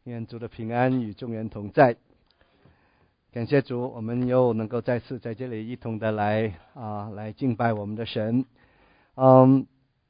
愿主的平安与众人同在。感谢主，我们又能够再次在这里一同的来敬拜我们的神。11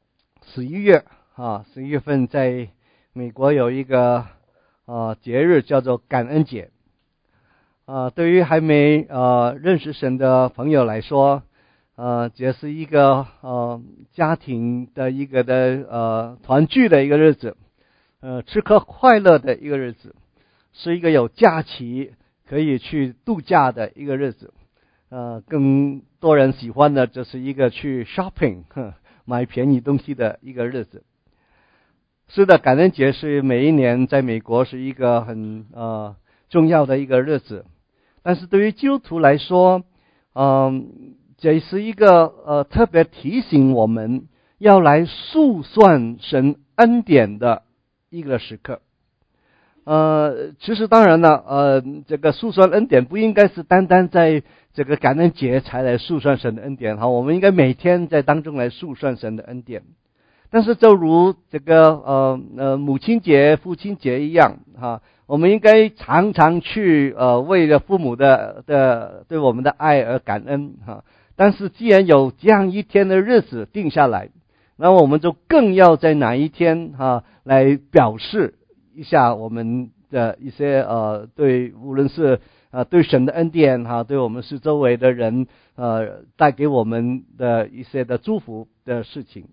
月份在美国有一个节日叫做感恩节。对于还没认识神的朋友来说，这是一个家庭的一个团聚的一个日子，吃喝快乐的一个日子，是一个有假期可以去度假的一个日子。更多人喜欢的就是一个去 shopping 买便宜东西的一个日子。是的，感恩节是每一年在美国是一个很重要的一个日子，但是对于基督徒来说，这是一个特别提醒我们要来数算神恩典的一个时刻。其实当然了，这个数算恩典不应该是单单在这个感恩节才来数算神的恩典，我们应该每天在当中来数算神的恩典。但是就如这个母亲节、父亲节一样，我们应该常常去为了父母的对我们的爱而感恩。但是既然有这样一天的日子定下来，那么我们就更要在哪一天来表示一下我们的一些对，无论是对神的恩典对我们是周围的人带给我们的一些的祝福的事情。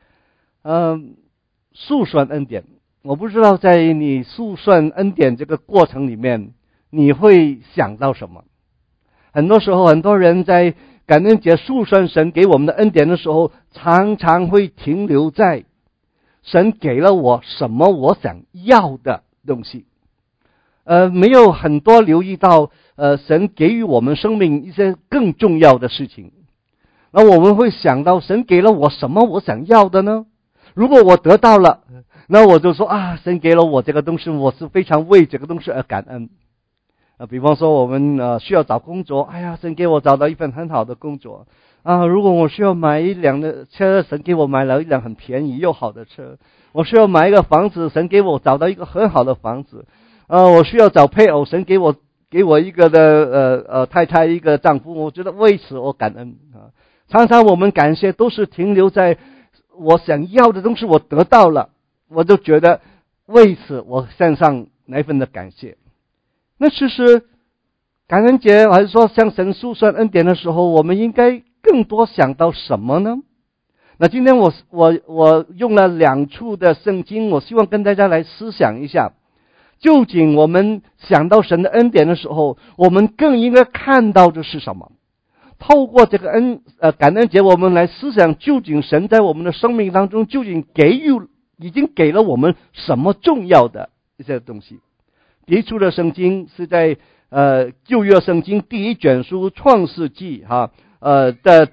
数算恩典，我不知道在你数算恩典这个过程里面，你会想到什么？很多时候，很多人在感恩节数算神给我们的恩典的时候，常常会停留在神给了我什么我想要的东西，没有很多留意到神给予我们生命一些更重要的事情。那我们会想到神给了我什么我想要的呢？如果我得到了，那我就说神给了我这个东西，我是非常为这个东西而感恩。比方说我们需要找工作，神给我找到一份很好的工作。如果我需要买一辆的车，神给我买了一辆很便宜又好的车。我需要买一个房子，神给我找到一个很好的房子。我需要找配偶，神给我一个的太太，一个丈夫，我觉得为此我感恩。常常我们感谢都是停留在我想要的东西我得到了，我就觉得为此我献上那份的感谢。那其实感恩节还是说向神数算恩典的时候，我们应该更多想到什么呢？那今天我用了2处的圣经，我希望跟大家来思想一下，究竟我们想到神的恩典的时候，我们更应该看到的是什么？透过这个感恩节，我们来思想究竟神在我们的生命当中究竟已经给了我们什么重要的一些东西。第一处的圣经是在旧约圣经第1卷书创世纪的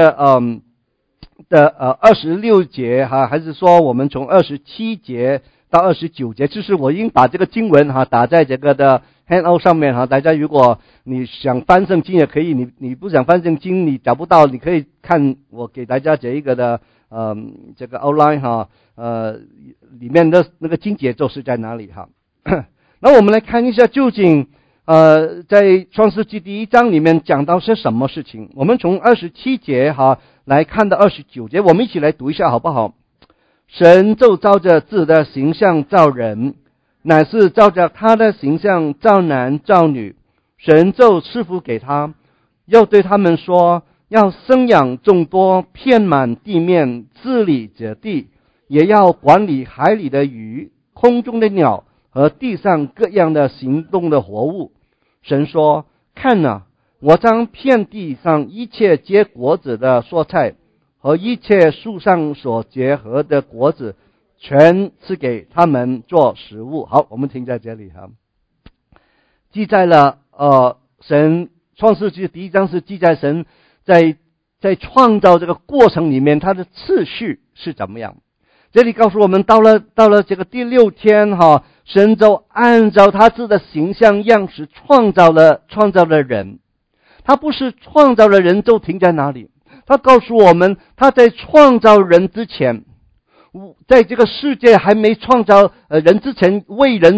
26节还是说我们从27节到29节，就是我已经把这个经文打在这个的 handout 上面大家如果你想翻圣经也可以，你不想翻圣经你找不到，你可以看我给大家这一个的这个 outline 里面的那个经节奏是在哪里那我们来看一下究竟在创世纪第1章里面讲到些什么事情。我们从27节来看到29节，我们一起来读一下好不好？神就照着自己的形象造人，乃是照着他的形象造男造女。神就赐福给他，又对他们说，要生养众多，遍满地面，治理这地，也要管理海里的鱼，空中的鸟和地上各样的行动的活物。神说，看哪，我将遍地上一切结果子的蔬菜和一切树上所结合的果子全赐给他们做食物。好，我们停在这里记载了神创世纪第1章是记载神在创造这个过程里面他的次序是怎么样。这里告诉我们到了这个第6天神就按照他自己的形象样式创造了人。他不是创造了人就停在哪里，他告诉我们他在创造人之前，在这个世界还没创造人之前，为人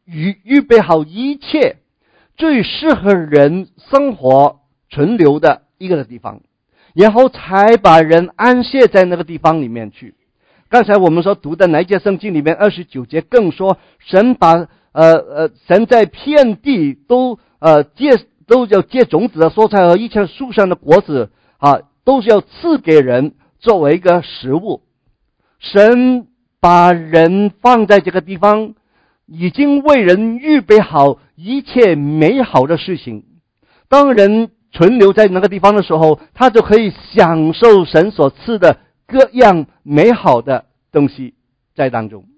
预备好一切最适合人生活存留的一个地方，然后才把人安歇在那个地方里面去。刚才我们所读的那一节圣经里面29节更说，神在遍地都要结种子的蔬菜和一切树上的果子都是要赐给人作为一个食物。神把人放在这个地方，已经为人预备好一切美好的事情。当人存留在那个地方的时候，他就可以享受神所赐的各样美好的东西在当中。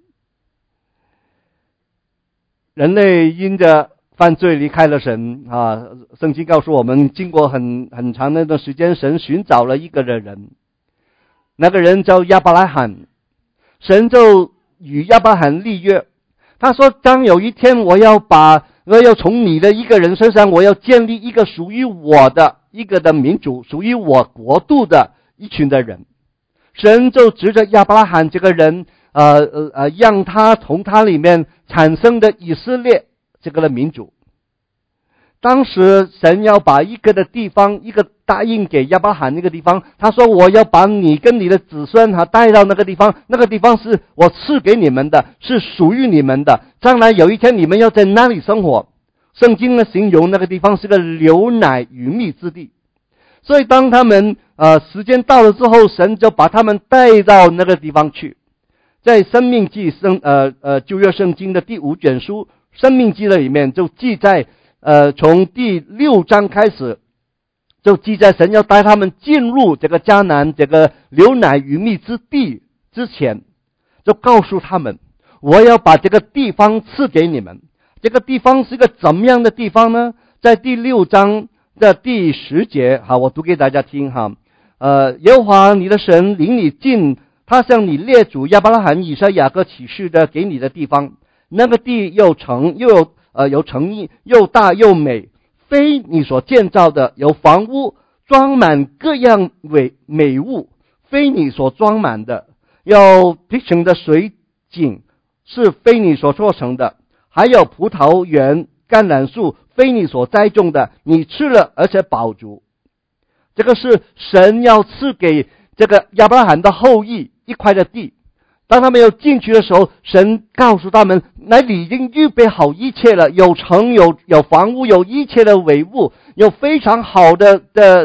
人类因着犯罪离开了神圣经告诉我们，经过很长的一段时间，神寻找了一个人，那个人叫亚伯拉罕。神就与亚伯拉罕立约，他说当有一天我要从你的一个人身上，我要建立一个属于我的一个的民族，属于我国度的一群的人。神就指着亚伯拉罕这个人让他从他里面产生的以色列这个的民族。当时神要把一个的地方，一个答应给亚伯拉罕那个地方，他说我要把你跟你的子孙带到那个地方，那个地方是我赐给你们的，是属于你们的，将来有一天你们要在那里生活。圣经呢形容那个地方是个流奶与蜜之地。所以当他们时间到了之后，神就把他们带到那个地方去。在申命记旧约圣经的第5卷书申命记的里面就记载从第6章开始，就记载神要带他们进入这个迦南这个流奶与蜜之地之前，就告诉他们我要把这个地方赐给你们。这个地方是一个怎么样的地方呢？在第6章的第10节我读给大家听耶和华你的神领你进他向你列祖亚伯拉罕以撒雅各起誓的给你的地方，那个地又城有城邑，又大又美，非你所建造的；有房屋装满各样美物，非你所装满的；有滴成的水井，是非你所做成的；还有葡萄园、橄榄树，非你所栽种的，你吃了而且饱足。这个是神要赐给这个亚伯拉罕的后裔一块的地。当他们要进去的时候，神告诉他们那里已经预备好一切了，有城，有房屋，有一切的伟物，有非常好的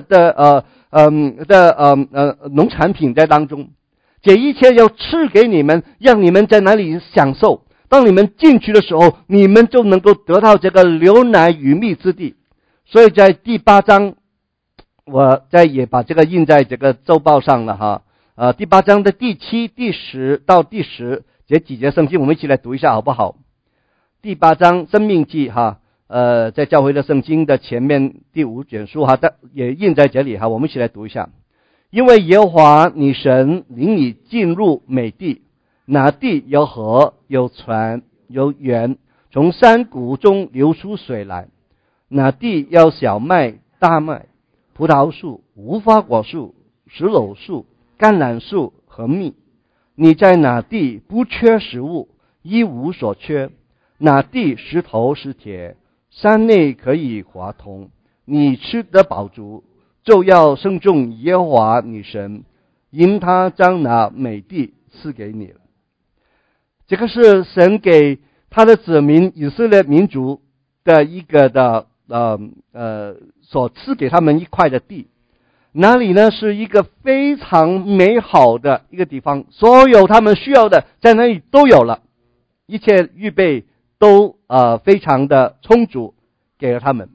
农产品在当中。这一切要赐给你们，让你们在那里享受。当你们进去的时候，你们就能够得到这个流奶与蜜之地。所以在第8章，我也把这个印在这个周报上了第8章的第7、第10到第10这几节圣经，我们一起来读一下好不好？第8章申命记在教会的圣经的前面第5卷书也印在这里我们一起来读一下。因为耶和华你神领你进入美地，那地有河，有泉，有源，从山谷中流出水来。那地有小麦、大麦、葡萄树、无花果树、石榴树、橄榄树和蜜。你在哪地不缺食物，一无所缺。哪地石头是铁，山内可以滑通。你吃得饱足，就要称颂耶和华你神，因他将那美地赐给你了。这个是神给他的子民以色列民族的一个的所赐给他们一块的地。那里呢是一个非常美好的一个地方，所有他们需要的在那里都有了，一切预备都非常的充足给了他们。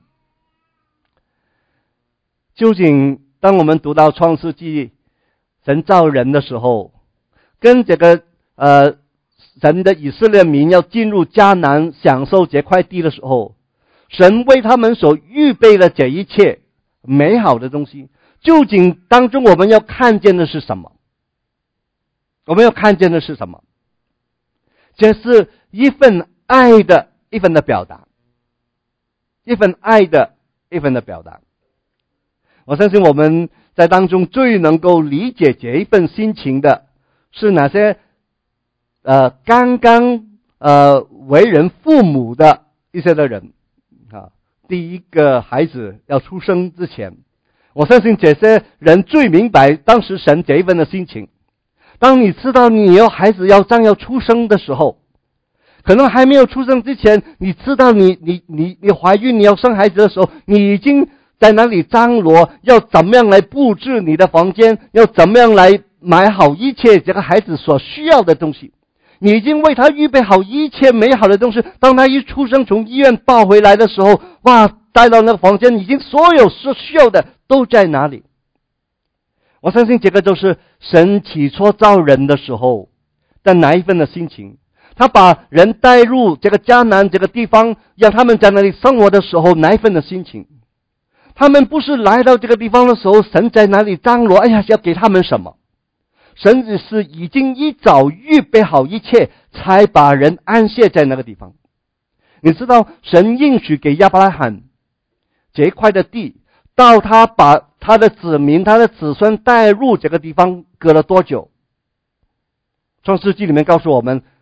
究竟当我们读到创世纪神造人的时候，跟这个神的以色列民要进入迦南享受这块地的时候，神为他们所预备的这一切美好的东西，究竟当中我们要看见的是什么？我们要看见的是什么？这是一份爱的一份的表达，一份爱的一份的表达。我相信我们在当中最能够理解这一份心情的是哪些刚刚为人父母的一些的人第一个孩子要出生之前，我相信这些人最明白当时神这一份的心情。当你知道你有孩子将要出生的时候，可能还没有出生之前，你知道你怀孕你要生孩子的时候，你已经在那里张罗要怎么样来布置你的房间，要怎么样来买好一切这个孩子所需要的东西。你已经为他预备好一切美好的东西，当他一出生从医院抱回来的时候，哇，带到那个房间，已经所有所需要的都在哪里。我相信这个就是神起初造人的时候的哪一份的心情。他把人带入这个迦南这个地方，让他们在那里生活的时候哪一份的心情。他们不是来到这个地方的时候，神在哪里张罗，要给他们什么。神只是已经一早预备好一切，才把人安歇在那个地方。你知道神应许给亚伯拉罕这一块的地，到他把他的子民他的子孙带入这个地方隔了多久？创世纪里面告诉我们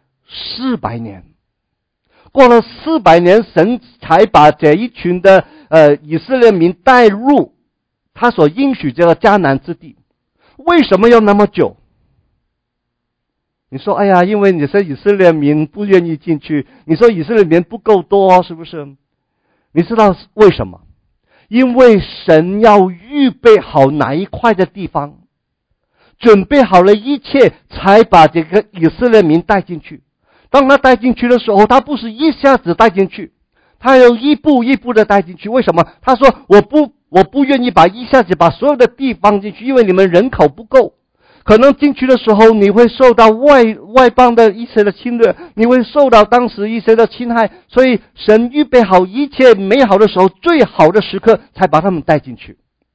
400年。过了400年，神才把这一群的以色列民带入他所应许这个迦南之地。为什么要那么久？你说因为你说以色列民不愿意进去，你说以色列民不够多，是不是？你知道为什么？因为神要预备好哪一块的地方，准备好了一切，才把这个以色列民带进去。当他带进去的时候，他不是一下子带进去，他要一步一步的带进去。为什么？他说我不愿意一下子把所有的地方进去，因为你们人口不够。可能进去的时候你会受到外邦的一些的侵略，你会受到当时一些的侵害，所以神预备好一切美好的时候，最好的时刻才把他们带进去。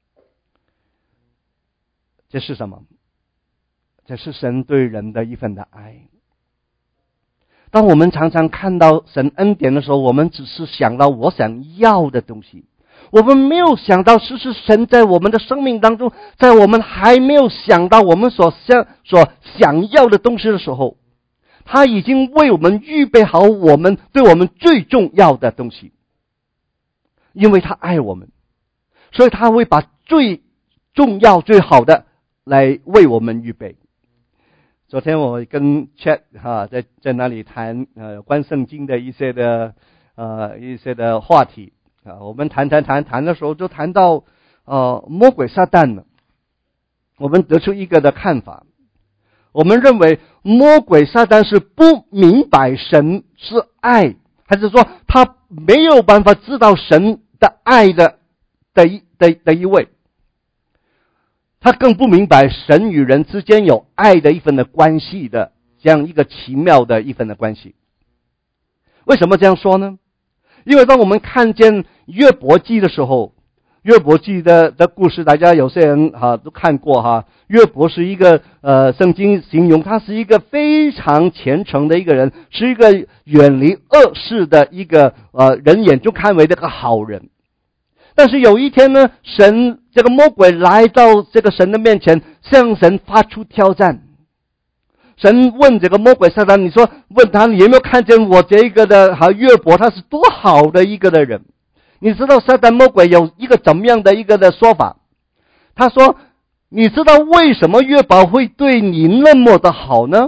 这是什么？这是神对人的一份的爱。当我们常常看到神恩典的时候，我们只是想到我想要的东西，我们没有想到是神在我们的生命当中，在我们还没有想到我们所想要的东西的时候，他已经为我们预备好对我们最重要的东西。因为他爱我们，所以他会把最重要最好的来为我们预备。昨天我跟 Chat 在那里谈关圣经的一些的话题我们谈的时候就谈到魔鬼撒旦了。我们得出一个的看法，我们认为魔鬼撒旦是不明白神是爱，还是说他没有办法知道神的爱的一位。他更不明白神与人之间有爱的一份的关系的这样一个奇妙的一份的关系。为什么这样说呢？因为当我们看见约伯记的时候，约伯记的故事大家有些人都看过约伯是一个圣经形容他是一个非常虔诚的一个人，是一个远离恶事的一个人眼中看为这个好人。但是有一天呢，这个魔鬼来到这个神的面前，向神发出挑战。神问这个魔鬼撒旦，你说问他你有没有看见我这个的约伯他是多好的一个的人？你知道撒旦魔鬼有一个怎么样的一个的说法？他说你知道为什么约伯会对你那么的好呢？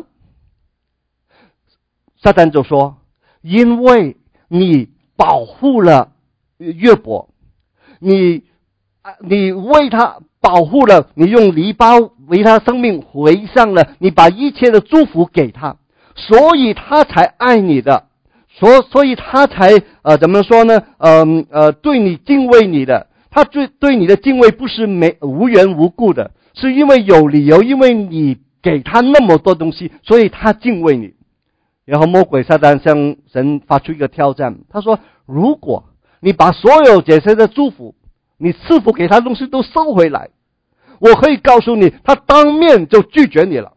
撒旦就说因为你保护了约伯，你为他保护了，你用篱笆为他生命围上了，你把一切的祝福给他，所以他才爱你的，所以他才怎么说呢？对你敬畏你的。他对你的敬畏不是无缘无故的，是因为有理由，因为你给他那么多东西，所以他敬畏你。然后魔鬼撒旦向神发出一个挑战，他说如果你把所有这些的祝福，你赐福给他的东西都收回来，我可以告诉你，他当面就拒绝你了。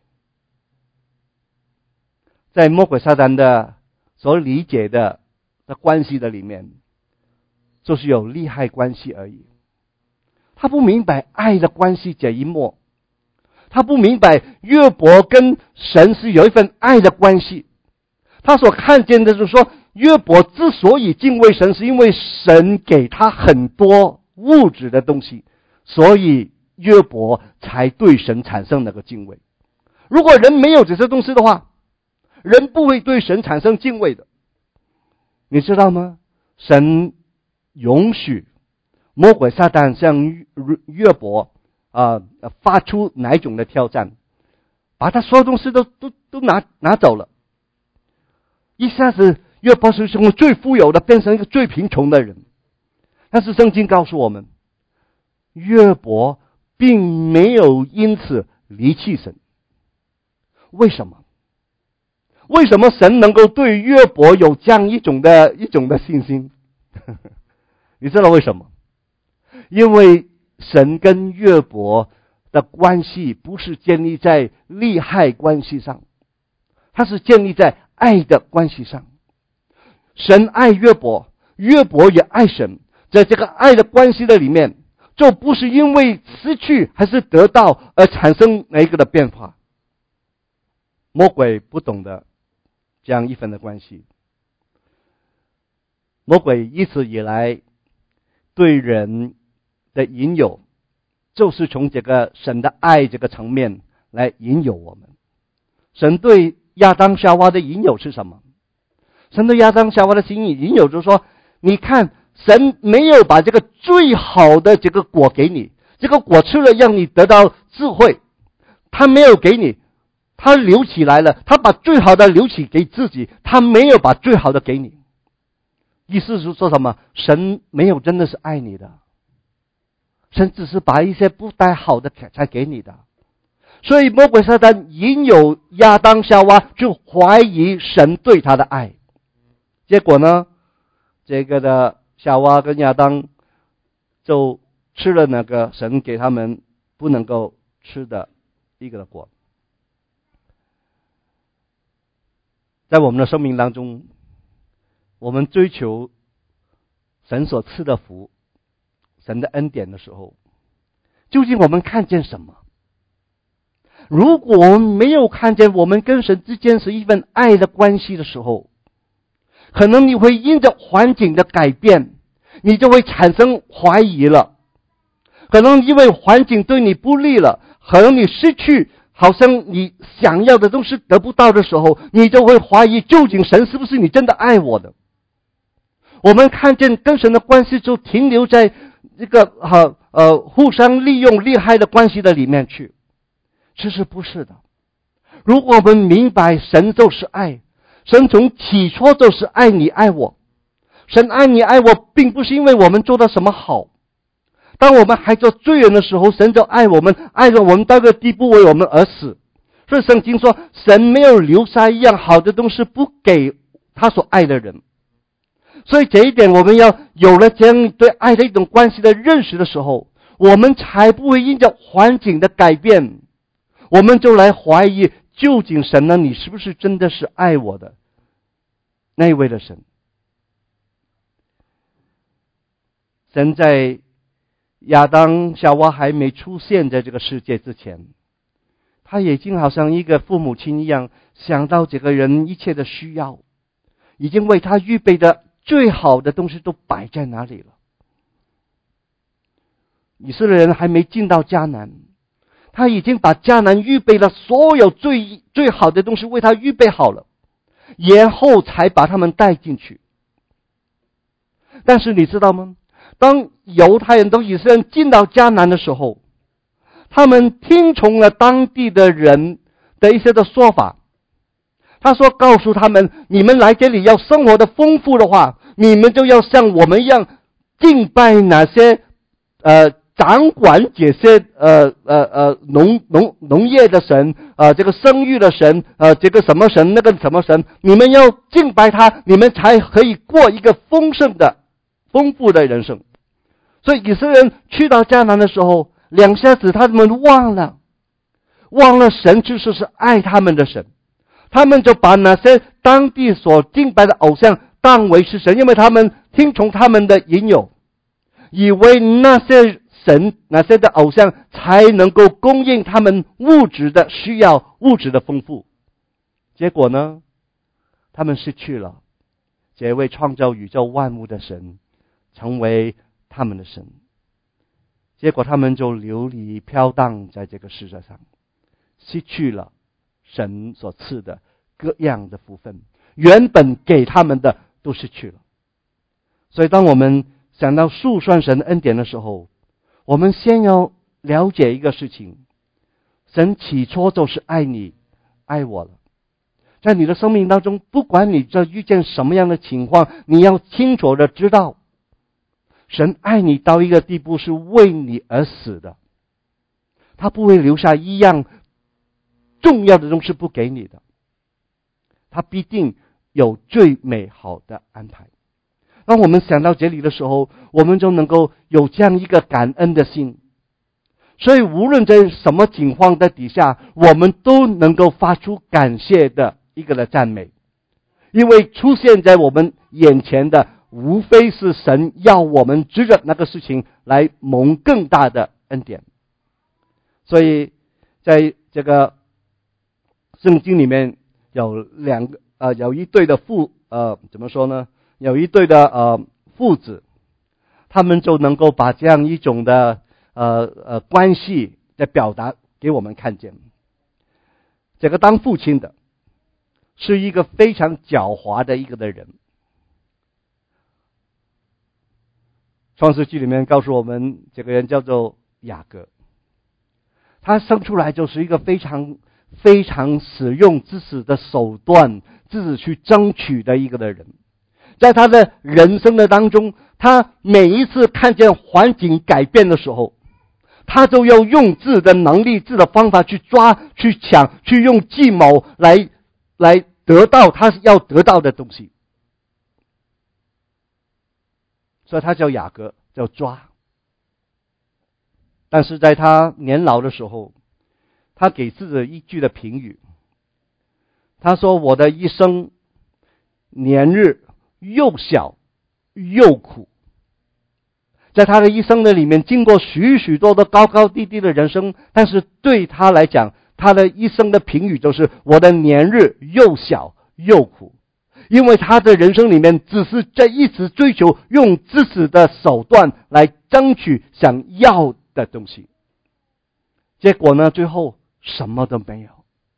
在魔鬼撒旦的所理解的关系的里面，就是有利害关系而已。他不明白爱的关系这一幕，他不明白约伯跟神是有一份爱的关系。 他所看见的就是说，约伯之所以敬畏神，是因为神给他很多物质的东西，所以约伯才对神产生那个敬畏。如果人没有这些东西的话，人不会对神产生敬畏的。你知道吗？神容许魔鬼撒旦向约伯发出哪一种的挑战，把他所有东西都拿走了。一下子约伯是从最富有的变成一个最贫穷的人。但是圣经告诉我们，约伯并没有因此离弃神。为什么？为什么神能够对约伯有这样一种的信心？你知道为什么？因为神跟约伯的关系不是建立在利害关系上，它是建立在爱的关系上。神爱约伯，约伯也爱神，在这个爱的关系的里面，就不是因为失去还是得到而产生哪一个的变化。魔鬼不懂得这样一份的关系。魔鬼一直以来对人的引诱，就是从这个神的爱这个层面来引诱我们。神对亚当夏娃的引诱是什么？神对亚当夏娃的引诱就是说，你看神没有把这个最好的这个果给你，这个果吃了让你得到智慧，他没有给你，他留起来了，他把最好的留起给自己，他没有把最好的给你。意思是说什么？神没有真的是爱你的，神只是把一些不太好的才给你的。所以魔鬼撒旦引诱亚当夏娃，就怀疑神对他的爱。结果呢，这个的夏娃跟亚当就吃了那个神给他们不能够吃的一个的果。在我们的生命当中，我们追求神所赐的福，神的恩典的时候，究竟我们看见什么？如果我们没有看见我们跟神之间是一份爱的关系的时候，可能你会因着环境的改变，你就会产生怀疑了。可能因为环境对你不利了，可能你失去好像你想要的东西得不到的时候，你就会怀疑究竟神是不是你真的爱我的。我们看见跟神的关系就停留在这个互相利用利害的关系的里面去。其实不是的。如果我们明白神就是爱，神从起初就是爱你爱我，神爱你爱我并不是因为我们做了什么好。当我们还做罪人的时候，神就爱我们，爱了我们到个地步为我们而死。所以圣经说，神没有留下一样好的东西不给他所爱的人。所以这一点我们要有了这样对爱的一种关系的认识的时候，我们才不会因着环境的改变，我们就来怀疑究竟神呢，你是不是真的是爱我的那一位的神。神在亚当夏娃还没出现在这个世界之前，他已经好像一个父母亲一样，想到这个人一切的需要，已经为他预备的最好的东西都摆在哪里了。以色列人还没进到迦南，他已经把迦南预备了所有最好的东西为他预备好了，然后才把他们带进去。但是你知道吗？当犹太人、以色列人进到迦南的时候，他们听从了当地的人的一些的说法。他说告诉他们，你们来这里要生活的丰富的话，你们就要像我们一样敬拜那些掌管这些农业的神，这个生育的神，这个什么神那个什么神，你们要敬拜他，你们才可以过一个丰盛的丰富的人生。所以以色列人去到迦南的时候，两下子他们忘了神就是爱他们的神，他们就把那些当地所敬拜的偶像当为是神，因为他们听从他们的引诱，以为那些神那些的偶像才能够供应他们物质的需要，物质的丰富。结果呢， 他们失去了这位创造宇宙万物的神成为他们的神，结果他们就流离飘荡在这个世界上，失去了神所赐的各样的福分，原本给他们的都失去了。所以当我们想到数算神恩典的时候，我们先要了解一个事情，神起初就是爱你爱我了。在你的生命当中，不管你这遇见什么样的情况，你要清楚的知道，神爱你到一个地步是为你而死的，他不会留下一样重要的东西不给你的，他必定有最美好的安排。当我们想到这里的时候，我们就能够有这样一个感恩的心。所以无论在什么情况的底下，我们都能够发出感谢的一个的赞美，因为出现在我们眼前的无非是神要我们指着那个事情来蒙更大的恩典。所以在这个圣经里面有有一对的怎么说呢？有一对的父子，他们就能够把这样一种的关系的表达给我们看见。这个当父亲的是一个非常狡猾的一个的人。创世纪里面告诉我们，这个人叫做雅各，他生出来就是一个非常非常使用自己的手段自己去争取的一个的人。在他的人生的当中，他每一次看见环境改变的时候，他就要用自己的能力、自己的方法去抓、去抢、去用计谋来得到他要得到的东西。所以他叫雅各，叫抓。但是在他年老的时候，他给自己一句的评语，他说：我的一生年日又小又苦。在他的一生的里面，经过许许多多高高低低的人生，但是对他来讲，他的一生的评语就是我的年日又小又苦。因为他的人生里面只是在一直追求用自己的手段来争取想要的东西，结果呢，最后什么都没有。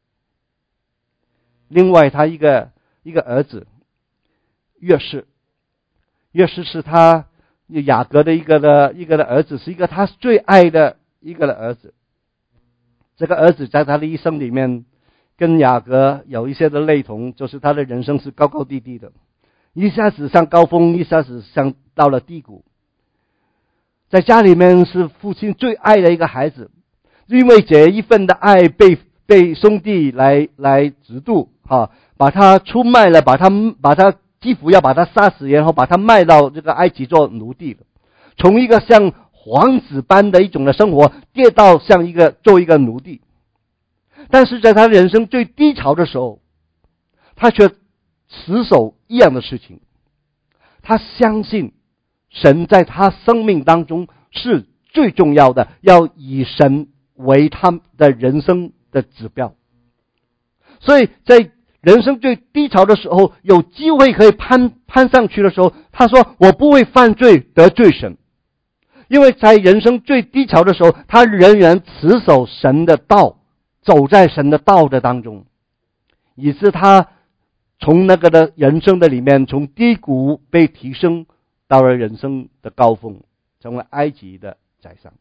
另外他一个儿子约瑟是他雅各的一个的儿子，是一个他最爱的一个的儿子。这个儿子在他的一生里面跟雅各有一些的类同，就是他的人生是高高低低的，一下子上高峰，一下子上到了低谷。在家里面是父亲最爱的一个孩子，因为这一份的爱被兄弟来嫉妒，把他出卖了，把他几乎要把他杀死，然后把他卖到这个埃及做奴隶了。从一个像皇子般的一种的生活，跌到像做一个奴隶。但是在他人生最低潮的时候，他却持守一样的事情，他相信神在他生命当中是最重要的，要以神为他的人生的指标。所以在人生最低潮的时候，有机会可以攀上去的时候，他说我不会犯罪得罪神。因为在人生最低潮的时候，他仍然持守神的道，走在神的道的当中，以致他从那个的人生的里面，从低谷被提升到了人生的高峰，成为埃及的宰相。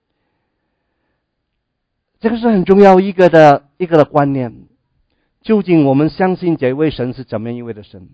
这个是很重要一个的观念。究竟我们相信这位神是怎么样一位的神？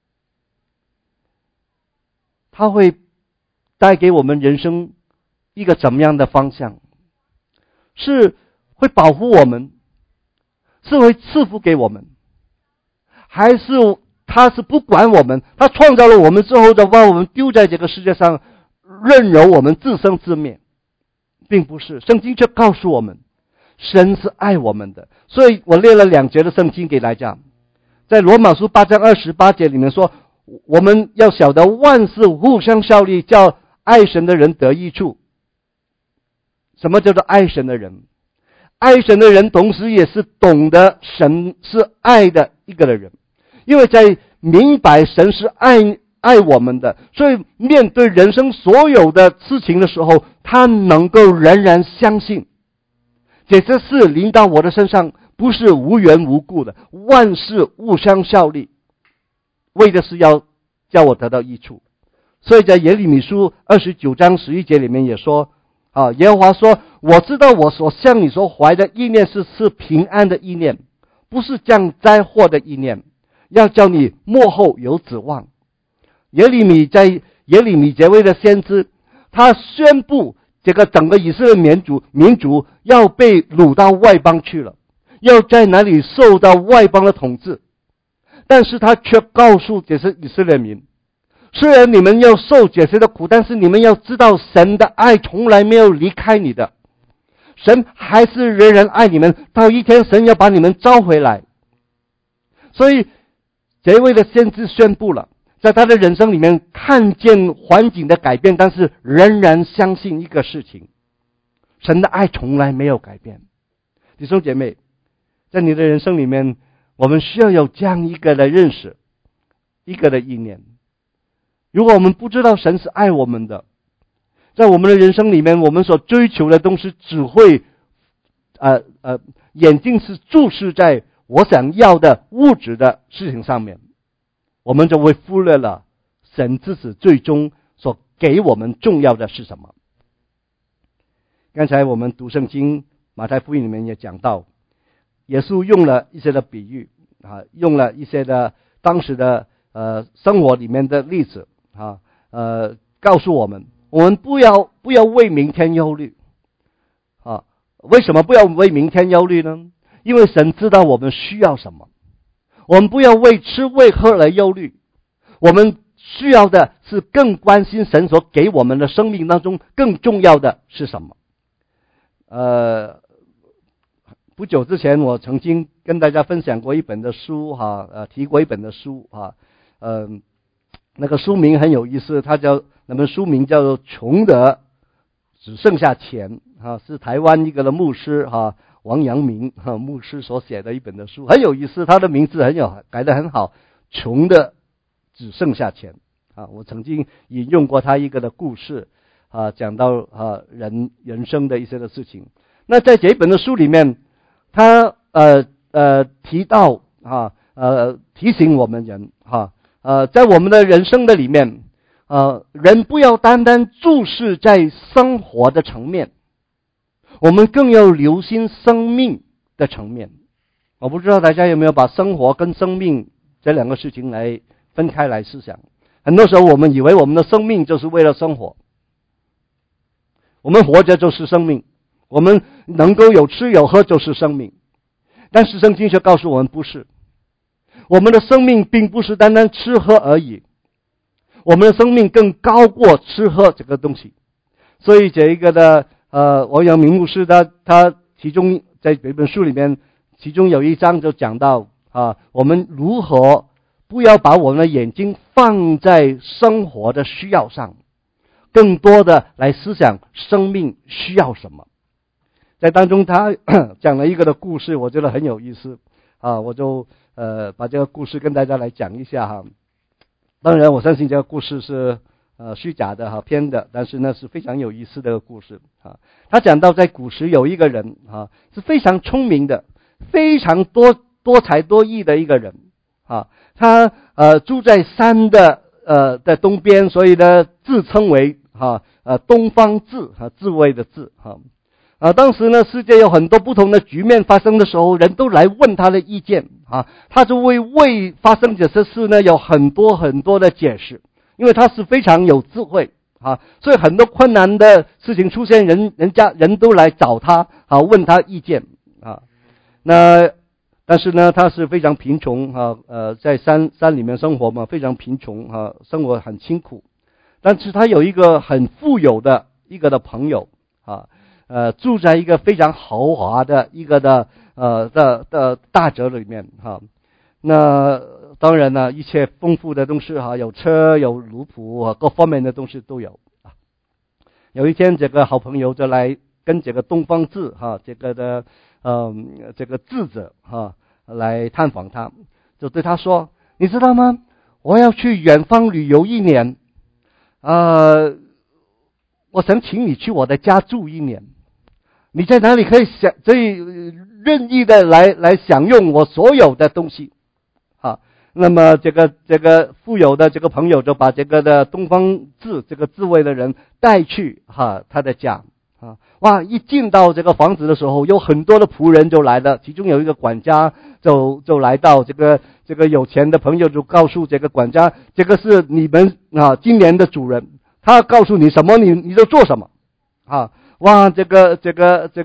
他会带给我们人生一个怎么样的方向？是会保护我们，是会赐福给我们，还是他是不管我们？他创造了我们之后，就把我们丢在这个世界上，任由我们自生自灭？并不是，圣经却告诉我们，神是爱我们的。所以我列了2节的圣经给大家，在罗马书8章28节里面说，我们要晓得万事互相效力，叫爱神的人得益处。什么叫做爱神的人？爱神的人同时也是懂得神是爱的一个的人。 因为在明白神是爱我们的，所以面对人生所有的事情的时候，他能够仍然相信这些事临到我的身上不是无缘无故的，万事互相效力，为的是要叫我得到益处。所以在耶利米书29章11节里面也说耶和华说，我知道我所向你所怀的意念是平安的意念，不是降灾祸的意念，要叫你末后有指望。耶利米这位的先知，他宣布这个整个以色列民族要被掳到外邦去了，要在哪里受到外邦的统治。但是他却告诉这些以色列民，虽然你们要受这些的苦，但是你们要知道神的爱从来没有离开你的，神还是仍然爱你们，到一天神要把你们召回来。所以这位的先知宣布了，在他的人生里面看见环境的改变，但是仍然相信一个事情，神的爱从来没有改变。弟兄姐妹，在你的人生里面，我们需要有这样一个的认识，一个的意念。如果我们不知道神是爱我们的，在我们的人生里面，我们所追求的东西只会眼睛是注视在我想要的物质的事情上面，我们就会忽略了神自己最终所给我们重要的是什么。刚才我们读圣经马太福音里面也讲到，耶稣用了一些的比喻用了一些的当时的生活里面的例子告诉我们不要为明天忧虑为什么不要为明天忧虑呢？因为神知道我们需要什么。我们不要为吃为喝而忧虑，我们需要的是更关心神所给我们的生命当中更重要的是什么。不久之前我曾经跟大家分享过一本的书提过一本的书那个书名很有意思，那本书名叫做穷的只剩下钱是台湾一个的牧师王阳明牧师所写的一本的书，很有意思，他的名字改得很好，穷的只剩下钱我曾经引用过他一个的故事讲到人生的一些的事情。那在这一本的书里面，他提到提醒我们人在我们的人生的里面人不要单单注视在生活的层面，我们更要留心生命的层面。我不知道大家有没有把生活跟生命这两个事情来分开来思想。很多时候我们以为我们的生命就是为了生活，我们活着就是生命，我们能够有吃有喝就是生命。但是圣经却告诉我们不是，我们的生命并不是单单吃喝而已，我们的生命更高过吃喝这个东西。所以这一个的王阳明牧师他其中在这本书里面，其中有一章就讲到我们如何不要把我们的眼睛放在生活的需要上，更多的来思想生命需要什么。在当中他讲了一个的故事，我觉得很有意思我就把这个故事跟大家来讲一下当然我相信这个故事是虚假的编的，但是呢是非常有意思的一个故事他讲到在古时有一个人是非常聪明的，非常多才多艺的一个人他住在山的东边，所以呢自称为东方智智慧的智当时呢世界有很多不同的局面发生的时候，人都来问他的意见他就会为发生这些事呢有很多很多的解释，因为他是非常有智慧所以很多困难的事情出现，人都来找他问他意见但是呢他是非常贫穷在山里面生活嘛，非常贫穷生活很辛苦。但是他有一个很富有的一个的朋友住在一个非常豪华的一个的大宅里面那当然呢一切丰富的东西有车有奴仆各方面的东西都有有一天这个好朋友就来跟这个东方智这个的这个智者来探访他，就对他说， 你知道吗？我要去远方旅游1年，我想请你去我的家住1年，你在哪里可以任意的来享用我所有的东西啊。那么这个富有的这个朋友就把这个的东方智这个智慧的人带去他的家啊。哇，一进到这个房子的时候，有很多的仆人就来了，其中有一个管家就来到这个有钱的朋友就告诉这个管家，这个是你们今年的主人，他告诉你什么你就做什么啊。哇，这个智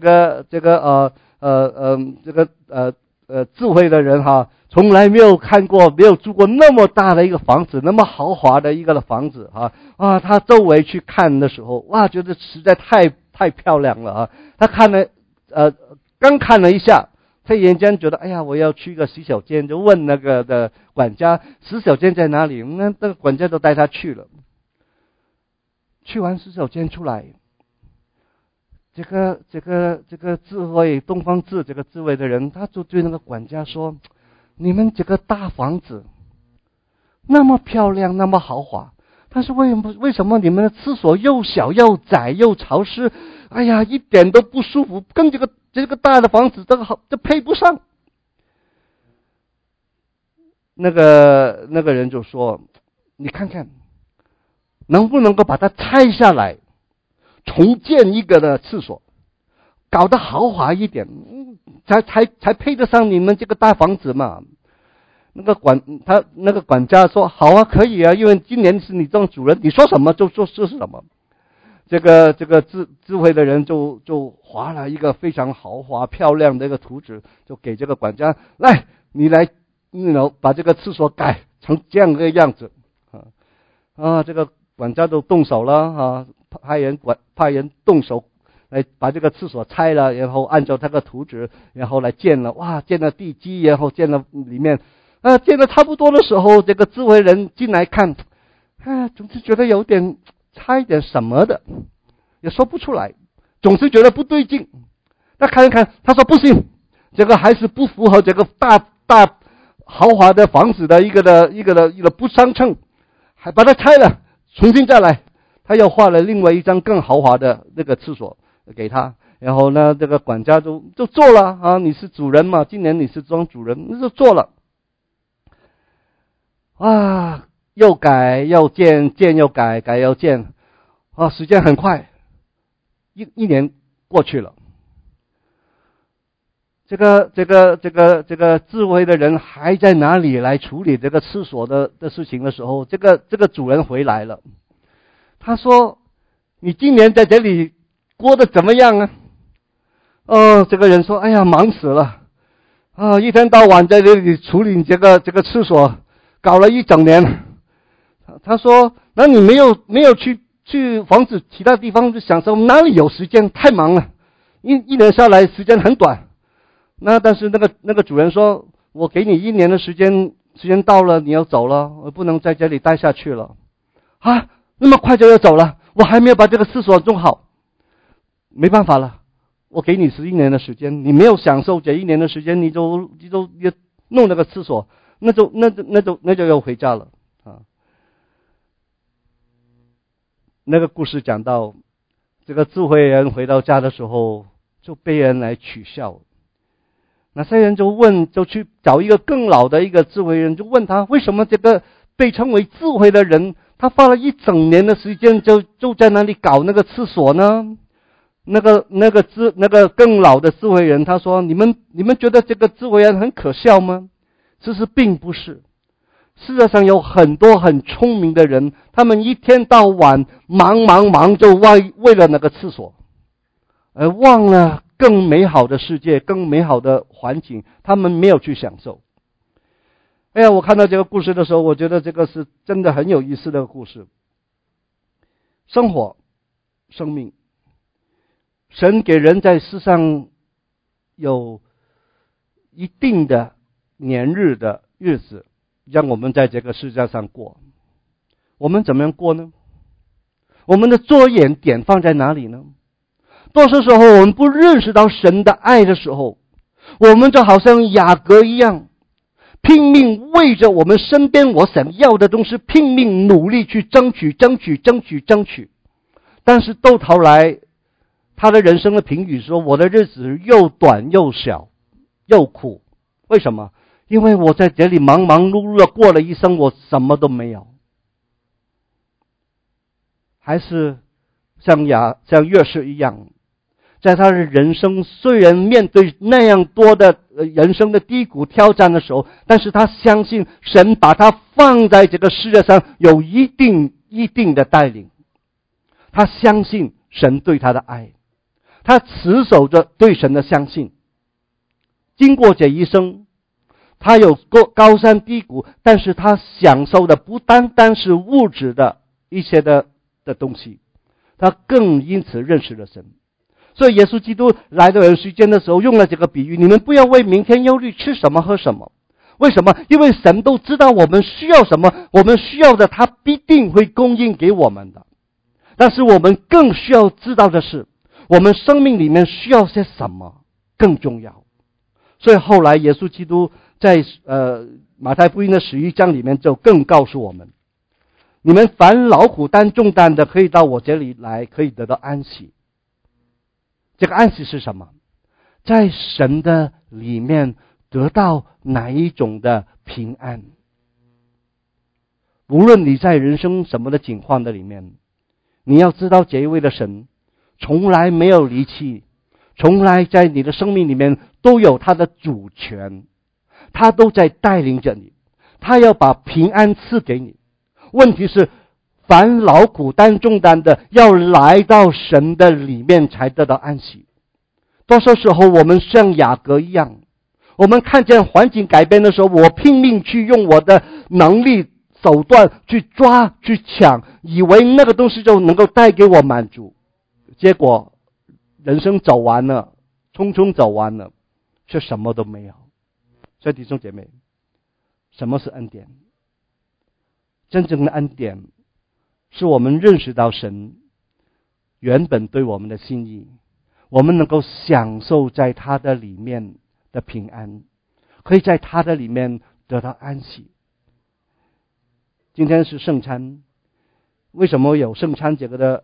慧的人从来没有看过，没有住过那么大的一个房子，那么豪华的一个房子他周围去看的时候，哇，觉得实在太漂亮了他看了刚看了一下，他眼间觉得哎呀，我要去一个洗手间，就问那个的管家洗手间在哪里。那个管家都带他去了。去完洗手间出来，这个智慧东方智这个智慧的人，他就对那个管家说：“你们这个大房子那么漂亮，那么豪华，但是为什么你们的厕所又小又窄又潮湿？哎呀，一点都不舒服，跟这个大的房子都配不上。”那个人就说：“你看看，能不能够把它拆下来，重建一个的厕所，搞得豪华一点，才配得上你们这个大房子嘛。”那个管家说：“好啊，可以啊，因为今年是你当主人，你说什么就做是什么。”这个智慧的人就画了一个非常豪华漂亮的一个图纸，就给这个管家，来，你来把这个厕所改成这样的样子这个管家都动手了派人动手来把这个厕所拆了，然后按照他的图纸，然后来建了。哇，建了地基，然后建了里面建了差不多的时候，这个智慧人进来看，总是觉得有点差一点什么的，也说不出来，总是觉得不对劲。他看一看，他说不行，这个还是不符合这个大豪华的房子的一个的不相称，还把它拆了，重新再来。他又画了另外一张更豪华的那个厕所给他，然后呢，这个管家就做了你是主人嘛，今年你是当主人，那就做了。又改又建，建又改，改又建时间很快，一年过去了。这个智慧的人还在哪里来处理这个厕所的事情的时候，这个主人回来了。他说：“你今年在这里过得怎么样啊？”这个人说：“哎呀，忙死了一天到晚在这里处理这个厕所，搞了一整年。”他说：“那你没有去房子其他地方享受？哪里有时间？太忙了，一年下来时间很短。”但是那个主人说：“我给你1年的时间到了，你要走了，我不能在这里待下去了。”那么快就要走了，我还没有把这个厕所弄好，没办法了，我给你11年的时间，你没有享受这1年的时间，你就弄那个厕所，那就要回家了那个故事讲到，这个智慧人回到家的时候，就被人来取笑。那些人就去找一个更老的一个智慧人，就问他为什么这个被称为智慧的人，他花了一整年的时间就在那里搞那个厕所呢？那个更老的智慧人他说：“你们觉得这个智慧人很可笑吗？其实并不是。世界上有很多很聪明的人，他们一天到晚忙就为了那个厕所，而忘了更美好的世界，更美好的环境，他们没有去享受。”哎呀，我看到这个故事的时候，我觉得这个是真的很有意思的故事。生活、生命，神给人在世上有一定的年日的日子，让我们在这个世界上过。我们怎么样过呢？我们的着眼点放在哪里呢？多数时候我们不认识到神的爱的时候，我们就好像雅各一样， 拼命为着我们身边我想要的东西拼命努力去争取。但是到头来，他的人生的评语说，我的日子又短又小又苦。为什么？因为我在这里忙忙碌碌的过了一生，我什么都没有。还是像约瑟一样，在他的人生虽然面对那样多的人生的低谷挑战的时候，但是他相信神把他放在这个世界上有一定的带领。他相信神对他的爱，他持守着对神的相信。经过这一生，他有高山低谷，但是他享受的不单单是物质的一些的东西，他更因此认识了神。所以耶稣基督来到人世间的时候，用了这个比喻，你们不要为明天忧虑吃什么喝什么。为什么？因为神都知道我们需要什么，我们需要的他必定会供应给我们的。但是我们更需要知道的是，我们生命里面需要些什么更重要。所以后来耶稣基督在马太福音的11章里面就更告诉我们，你们凡劳苦担重担的，可以到我这里来，可以得到安息。这个安息是什么？在神的里面得到哪一种的平安。无论你在人生什么的境况的里面，你要知道这一位的神从来没有离弃，从来在你的生命里面都有他的主权，他都在带领着你，他要把平安赐给你。问题是凡劳苦担重担的，要来到神的里面才得到安息。多少时候我们像雅各一样，我们看见环境改变的时候，我拼命去用我的能力手段去抓去抢，以为那个东西就能够带给我满足，结果人生走完了，匆匆走完了，却什么都没有。所以弟兄姐妹，什么是恩典？真正的恩典是我们认识到神原本对我们的心意，我们能够享受在他的里面的平安，可以在他的里面得到安息。今天是圣餐，为什么有圣餐这个的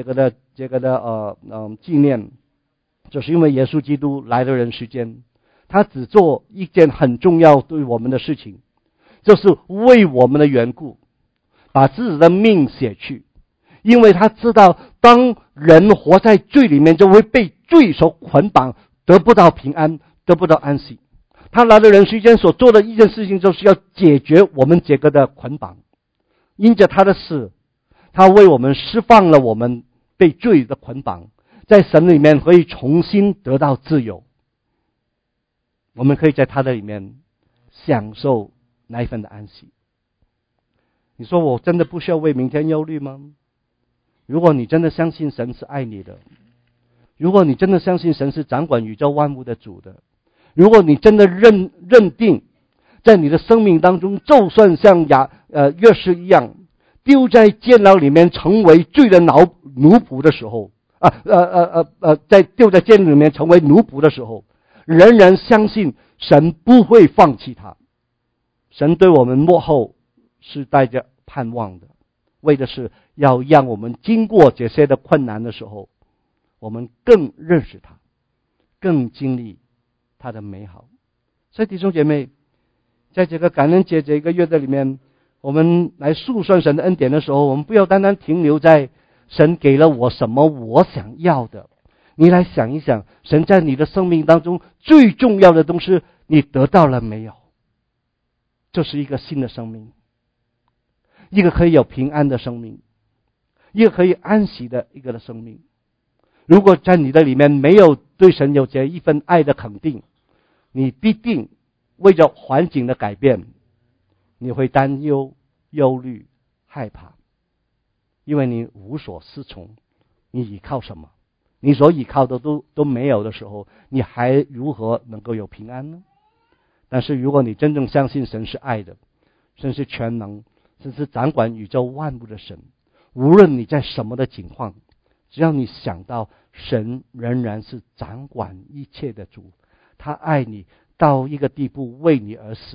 纪念？就是因为耶稣基督来到人世间，他只做一件很重要对我们的事情，就是为我们的缘故把自己的命舍去。因为他知道当人活在罪里面，就会被罪所捆绑，得不到平安，得不到安息。他来到人世间所做的一件事情，就是要解决我们这个的捆绑。因着他的死，他为我们释放了我们被罪的捆绑，在神里面可以重新得到自由。我们可以在他的里面享受那一份的安息。你说我真的不需要为明天忧虑吗？如果你真的相信神是爱你的，如果你真的相信神是掌管宇宙万物的主的，如果你真的认定在你的生命当中，就算像约瑟一样丢在监牢里面成为罪的奴仆的时候，在丢在监狱里面成为奴仆的时候，仍然相信神不会放弃他。神对我们幕后是带着盼望的，为的是要让我们经过这些的困难的时候，我们更认识他，更经历他的美好。所以弟兄姐妹，在这个感恩节这个月的里面，我们来述说神的恩典的时候，我们不要单单停留在神给了我什么我想要的。你来想一想，神在你的生命当中最重要的东西你得到了没有？就是一个新的生命，一个可以有平安的生命，一个可以安息的一个的生命。如果在你的里面没有对神有这一份爱的肯定，你必定为着环境的改变，你会担忧、忧虑、害怕，因为你无所适从。你依靠什么？你所依靠的都没有的时候，你还如何能够有平安呢？但是如果你真正相信神是爱的，神是全能，神是掌管宇宙万物的神，无论你在什么的情况，只要你想到神仍然是掌管一切的主，他爱你到一个地步，为你而死的，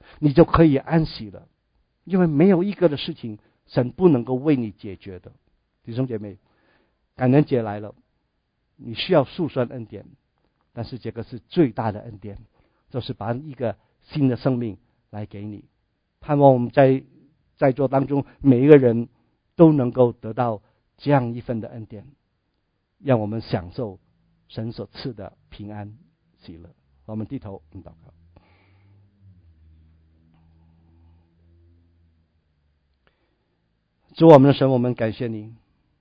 你就可以安息了。因为没有一个的事情神不能够为你解决的。弟兄姐妹，感恩节来了，你需要数算恩典，但是这个是最大的恩典，就是把一个新的生命来给你。盼望我们在座当中每一个人都能够得到这样一份的恩典，让我们享受神所赐的平安喜乐。我们低头祷告。主我们的神，我们感谢你。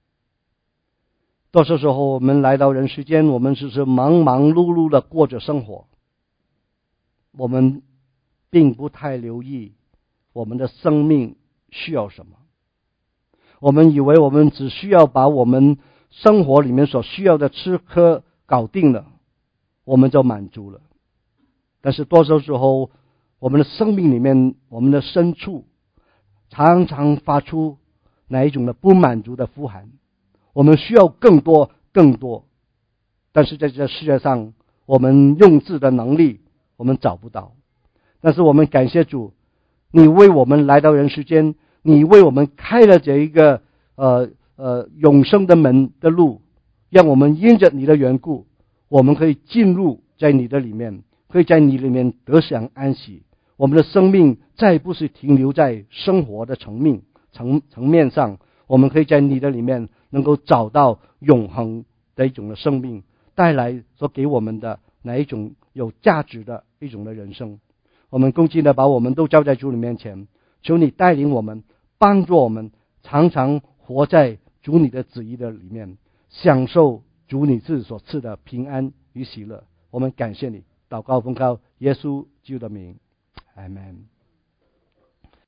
多少时候我们来到人世间，我们只是忙忙碌碌的过着生活，我们并不太留意我们的生命需要什么。我们以为我们只需要把我们生活里面所需要的吃喝搞定了，我们就满足了。但是多少时候我们的生命里面，我们的深处常常发出哪一种的不满足的呼喊，我们需要更多更多。但是在这世界上，我们用字的能力我们找不到。但是我们感谢主，你为我们来到人世间，你为我们开了这一个永生的门的路，让我们因着你的缘故，我们可以进入在你的里面，可以在你里面得享安息。我们的生命再不是停留在生活的层面上，我们可以在你的里面能够找到永恒的一种的生命，带来所给我们的哪一种有价值的一种的人生。我们恭敬的把我们都交在主你面前，求你带领我们，帮助我们常常活在主你的旨意的里面，享受主你自所赐的平安与喜乐。我们感谢你，祷告奉靠耶稣基督的名，阿们。